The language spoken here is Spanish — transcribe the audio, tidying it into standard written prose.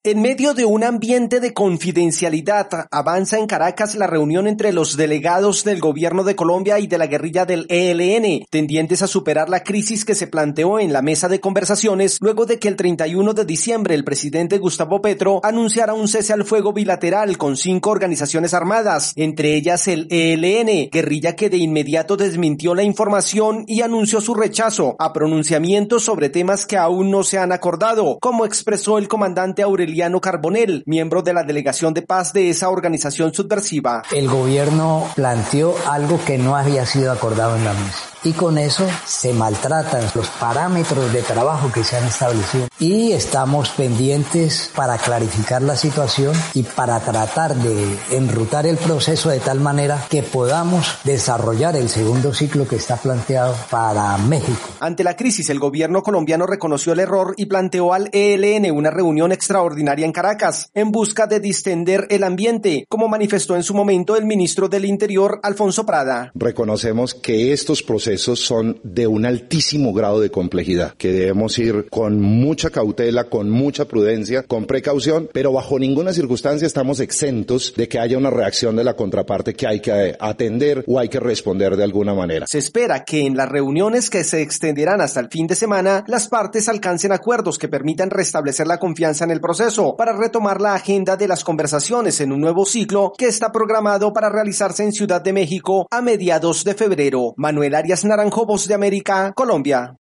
En medio de un ambiente de confidencialidad, avanza en Caracas la reunión entre los delegados del gobierno de Colombia y de la guerrilla del ELN, tendientes a superar la crisis que se planteó en la mesa de conversaciones luego de que el 31 de diciembre el presidente Gustavo Petro anunciara un cese al fuego bilateral con 5 organizaciones armadas, entre ellas el ELN, guerrilla que de inmediato desmintió la información y anunció su rechazo a pronunciamientos sobre temas que aún no se han acordado, como expresó el comandante Aureliano Carbonell, miembro de la delegación de paz de esa organización subversiva. El gobierno planteó algo que no había sido acordado en la mesa. Y con eso se maltratan los parámetros de trabajo que se han establecido. Y estamos pendientes para clarificar la situación y para tratar de enrutar el proceso de tal manera que podamos desarrollar el segundo ciclo que está planteado para México. Ante la crisis, el gobierno colombiano reconoció el error y planteó al ELN una reunión extraordinaria en Caracas, en busca de distender el ambiente, como manifestó en su momento el ministro del Interior, Alfonso Prada. Reconocemos que estos procesos son de un altísimo grado de complejidad, que debemos ir con mucha cautela, con mucha prudencia, con precaución, pero bajo ninguna circunstancia estamos exentos de que haya una reacción de la contraparte que hay que atender o hay que responder de alguna manera. Se espera que en las reuniones que se extenderán hasta el fin de semana, las partes alcancen acuerdos que permitan restablecer la confianza en el proceso para retomar la agenda de las conversaciones en un nuevo ciclo que está programado para realizarse en Ciudad de México a mediados de febrero. Manuel Arias Naranjo, Voz de América, Colombia.